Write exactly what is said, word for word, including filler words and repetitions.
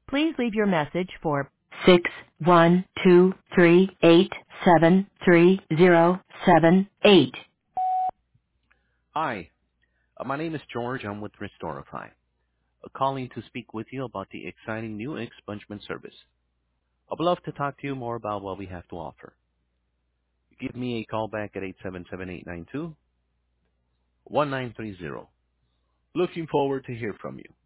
Please leave your message for six one two three eight seven three zero seven eight. Hi, uh, my name is George. I'm with Restorify. Uh, calling to speak with you about the exciting new expungement service. I'd love to talk to you more about what we have to offer. Give me a call back at eight seven seven, eight nine two, one nine three zero. Looking forward to hear from you.